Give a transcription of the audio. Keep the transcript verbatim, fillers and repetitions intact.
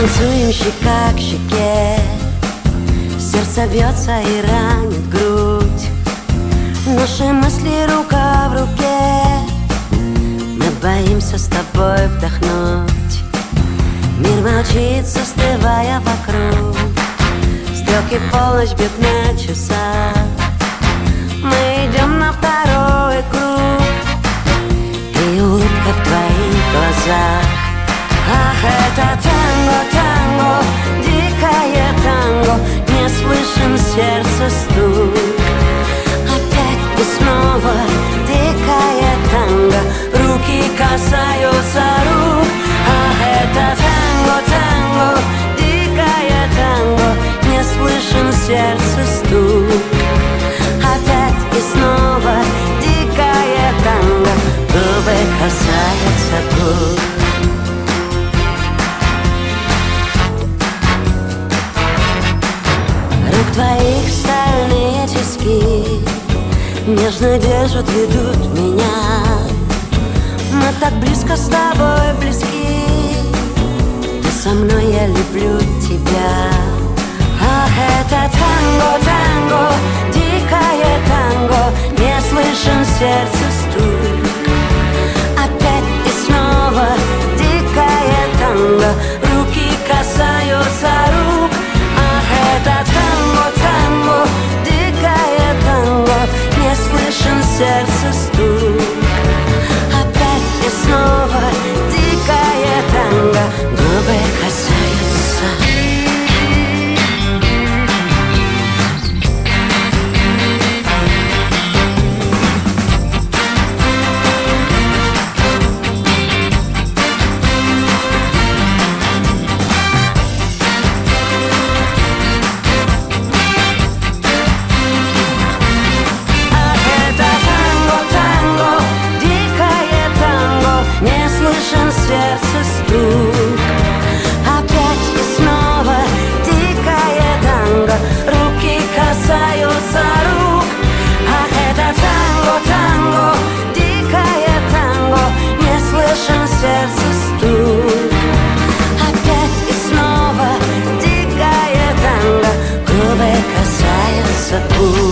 Танцуем щека к щеке, сердце бьется и ранит грудь. Наши мысли рука в руке, мы боимся с тобой вдохнуть. Мир молчит, застывая вокруг, стрелки полночь бьют на часах. Мы идем на второй круг, и улыбка в твоих глазах. Ах, это танго, танго, дикое танго, не слышен сердце стук. Опять и снова дикое танго, руки касаются рук. Ах, это танго, танго, дикое танго, не слышен сердце стук. Опять и снова дикое танго, губы касаются губ. Твоих стальные тиски нежно держат, ведут меня. Мы так близко с тобой близки, ты со мной, я люблю тебя. Ах, это танго, танго, дикое танго, не слышен сердце стук. Опять и снова дикое танго, руки касаются рук. Ах, это танго, танго, дикое танго, не слышен сердце стук. Опять и снова дикое танго, губы касаются. Сердце стук. Опять и снова дикое танго, руки касаются рук. Ах, это танго, танго, дикое танго, не слышен сердце стук. Опять и снова дикое танго, губы касаются губ.